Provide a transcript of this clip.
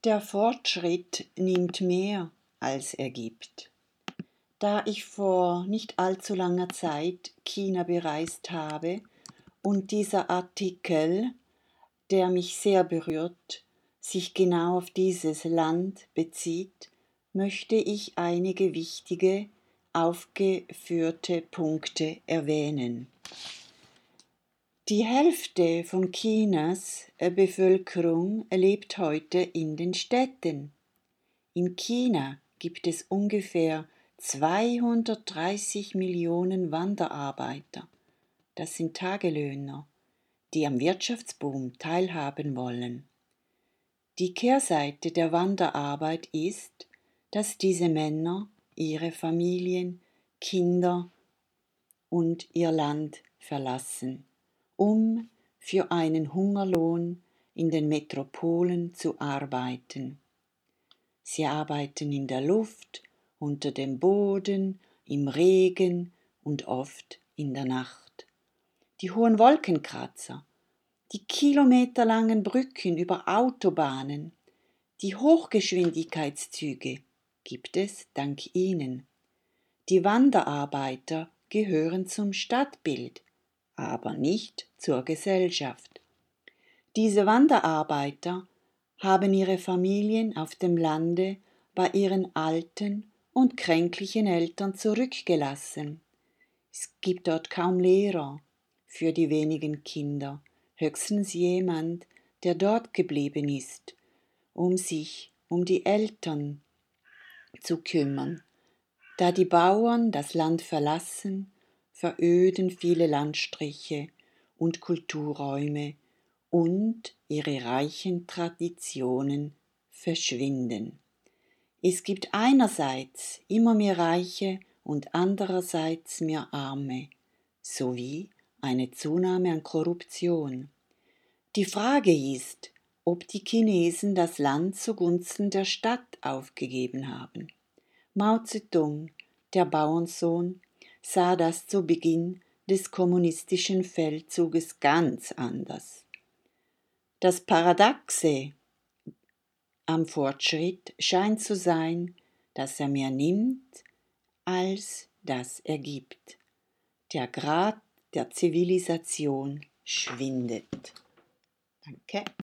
Der Fortschritt nimmt mehr, als er gibt. Da ich vor nicht allzu langer Zeit China bereist habe und dieser Artikel, der mich sehr berührt, sich genau auf dieses Land bezieht, möchte ich einige wichtige, aufgeführte Punkte erwähnen. Die Hälfte von Chinas Bevölkerung lebt heute in den Städten. In China gibt es ungefähr 230 Millionen Wanderarbeiter. Das sind Tagelöhner, die am Wirtschaftsboom teilhaben wollen. Die Kehrseite der Wanderarbeit ist, dass diese Männer ihre Familien, Kinder und ihr Land verlassen, um für einen Hungerlohn in den Metropolen zu arbeiten. Sie arbeiten in der Luft, unter dem Boden, im Regen und oft in der Nacht. Die hohen Wolkenkratzer, die kilometerlangen Brücken über Autobahnen, die Hochgeschwindigkeitszüge gibt es dank ihnen. Die Wanderarbeiter gehören zum Stadtbild, aber nicht zur Gesellschaft. Diese Wanderarbeiter haben ihre Familien auf dem Lande bei ihren alten und kränklichen Eltern zurückgelassen. Es gibt dort kaum Lehrer für die wenigen Kinder, höchstens jemand, der dort geblieben ist, um sich um die Eltern zu kümmern. Da die Bauern das Land verlassen, veröden viele Landstriche und Kulturräume und ihre reichen Traditionen verschwinden. Es gibt einerseits immer mehr Reiche und andererseits mehr Arme, sowie eine Zunahme an Korruption. Die Frage ist, ob die Chinesen das Land zugunsten der Stadt aufgegeben haben. Mao Zedong, der Bauernsohn, sah das zu Beginn des kommunistischen Feldzuges ganz anders. Das Paradoxe am Fortschritt scheint zu sein, dass er mehr nimmt, als dass er gibt. Der Grad der Zivilisation schwindet. Danke.